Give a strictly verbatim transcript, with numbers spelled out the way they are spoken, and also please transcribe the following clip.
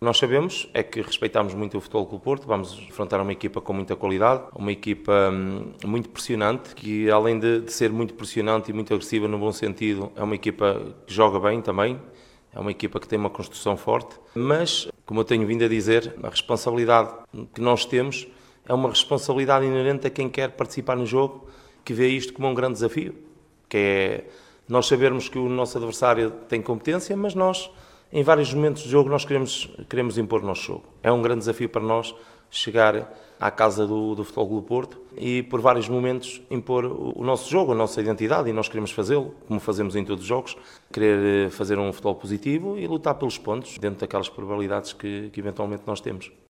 Nós sabemos é que respeitamos muito o Futebol Clube do Porto, vamos enfrentar uma equipa com muita qualidade, uma equipa hum, muito pressionante, que além de, de ser muito pressionante e muito agressiva no bom sentido, é uma equipa que joga bem também, é uma equipa que tem uma construção forte, mas, como eu tenho vindo a dizer, a responsabilidade que nós temos é uma responsabilidade inerente a quem quer participar no jogo, que vê isto como um grande desafio, que é nós sabermos que o nosso adversário tem competência, mas nós, em vários momentos do jogo, nós queremos, queremos impor o nosso jogo. É um grande desafio para nós chegar à casa do, do Futebol Clube do Porto e, por vários momentos, impor o, o nosso jogo, a nossa identidade, e nós queremos fazê-lo, como fazemos em todos os jogos, querer fazer um futebol positivo e lutar pelos pontos, dentro daquelas probabilidades que, que eventualmente nós temos.